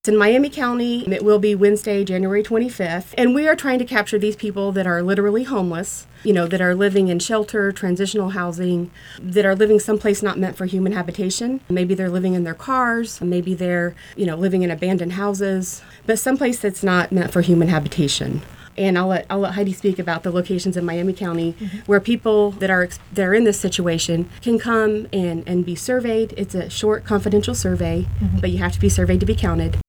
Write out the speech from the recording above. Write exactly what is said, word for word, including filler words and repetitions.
It's in Miami County. It will be Wednesday, January twenty-fifth. And we are trying to capture these people that are literally homeless, you know, that are living in shelter, transitional housing, that are living someplace not meant for human habitation. Maybe they're living in their cars. Maybe they're, you know, living in abandoned houses, but someplace that's not meant for human habitation. And I'll let I'll let Heidi speak about the locations in Miami County mm-hmm. where people that are that are in this situation can come and, and be surveyed. It's a short, confidential survey, mm-hmm. but you have to be surveyed to be counted.